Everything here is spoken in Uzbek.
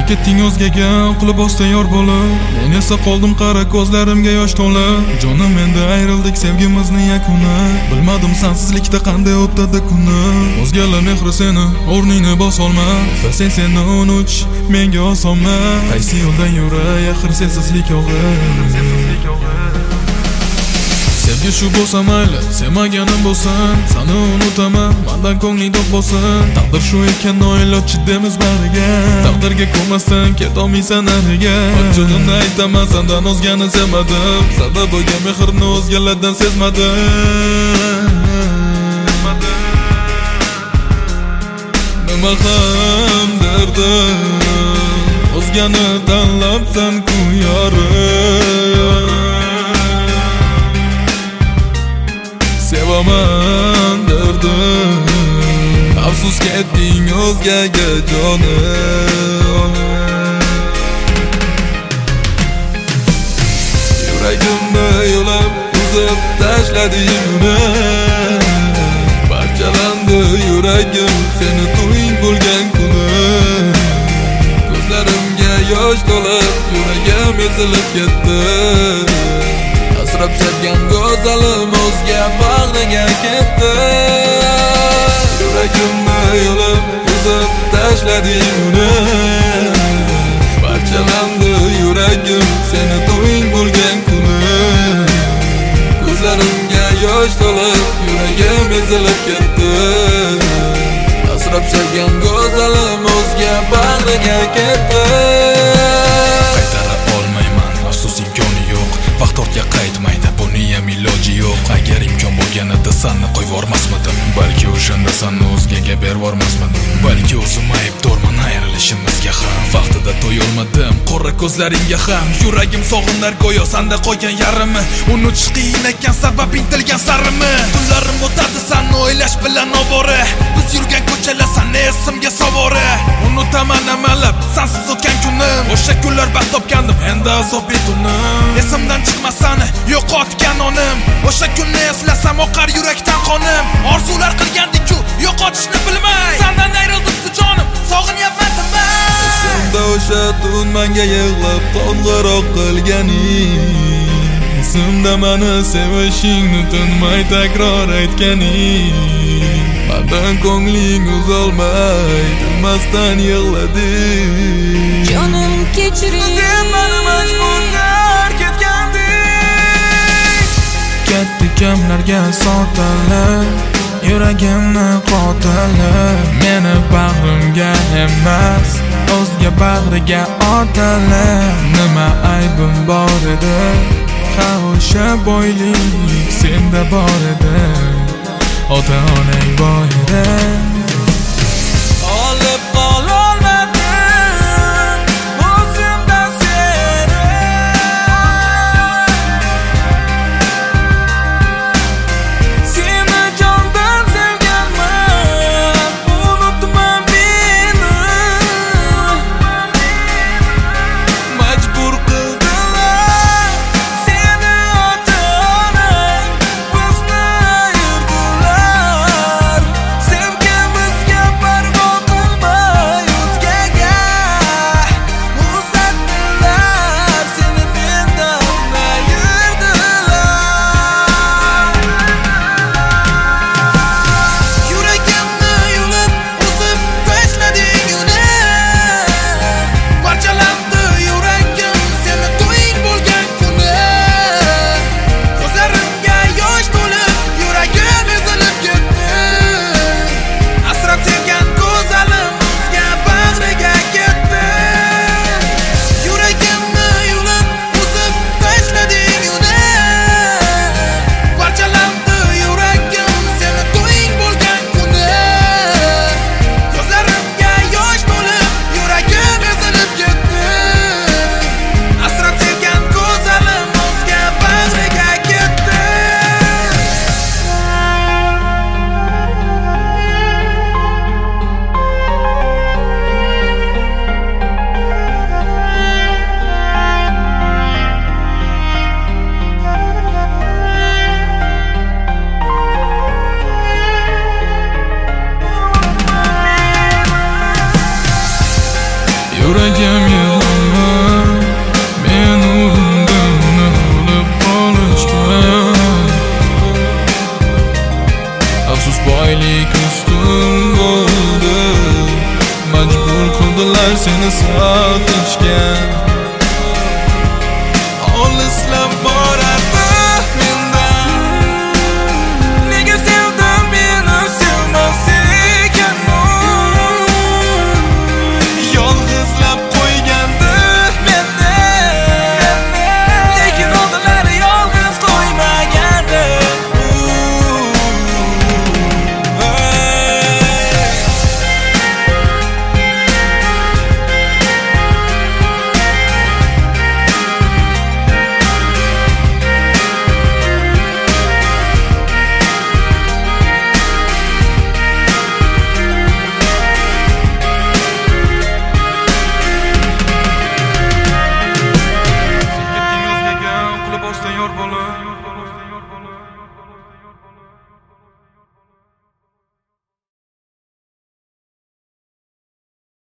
ketding o'zgaga, qilib ostda yor bo'lib. Men esa qoldim qara ko'zlarimga yosh to'lib. Jonim endi ayrildik sevgimizning yakuni. Bilmadim sensizlikda qanday o'tadi kunim. O'zgalar mehri seni o'rningni bosolma. Bilsang seni unut menga osonma. Qaysi yo'ldan yuray axir sensizlik og'ir. Sevgi shu bo'lsa mayli, sevmaganim bo'lsin. Seni unutaman, mendan ko'ngling to'q bo'lsin. Taqdir shu ekan noiloj chidamiz bariga. Taqdirga ko'rmasdan ketolmaysan nariga. Ochig'ini aytaman, sendan o'zgani sevmadim. Sababiga mehrni o'zgalardan sezmadim. Nima ham derdim, o'zgani tanlabsan-ku yorim. Sevaman derdim, afsus ketding o'zgaga jonim. Yuragimni yo'lab uzib tashlading uni. Parchalandi yuragim seni to'ying bo'lgan kuni. Ko'zlarimga yosh to'lib yuragim ezilib ketdi. Asrab sevgan go'zalim o'zga bag'riga ketdi. Yuragimni yo'lab uzib tashlading uni. Parchalandi yuragim seni to'ying bo'lgan kuni. Ko'zlarimga yosh to'lib yuragim ezilib ketdi. Asrab sevgan go'zalim o'zga bag'riga ketdi. Qaytara olmayman, afsus imkoni yo'q. Vaqt ortga qaytmaydi, buni ham iloji yo'q. Agar imkon bo'lganida seni qo'yib yormasmidim. Balki o'shanda seni o'zgaga berib yormasmidim. Balki o'zim aybdorman ayrilishimizga ham. Vaqtida to'yolmadim qora ko'zlaringga ham. Yuragim sog'inar go'yo senda qolgan yarimi. Unutish qiyin ekan sabab intilgan sarimi. Tunlarim o'tadi seni o'ylash bilan ovora. Biz yurgan ko'chalar seni esimga savora. Unutaman amalab sensiz o'tgan kunim. O'sha kunlar baxt topgandim, endi azob etunim. Esimdan chiqmas seni yo'qotgan onim. O'sha kunni eslasam oqar yurakdan qonim. Orzular qilgandik-ku yo'qotishni bilmay. Sendan ayrildim bu jonim, sog'inyapman demay. Esimda o'sha tun menga yig'lab qo'ng'iroq qilganing. Esimda meni sevishingni tinmay takror aytganing. Mendan ko'ngling uzolmay tinmasdan yig'lading. Jonim kechiring, meni majbur ketdi kimlarga sotilib. Yuragimni qotilib. Meni bag'rimga emas, o'zga bag'riga otilib. Nima aybim bor edi? Ha o'sha boylik senda bor edi. Ota-onang boy edi. Olib qololmadim o'zimdan seni. Seni jondan sevganman, unutma meni. Majbur qildilar seni ota-onang, bizni ayirdilar. Sevgim boylik ustun bo'ldi, majbur qildilar seni sotishga. Olislab borardi mendan, nega sevdim meni sevmas ekanman. Yolg'izlab qo'ygandi meni, lekin oldilar yolg'iz qo'ymagandi. Yor bola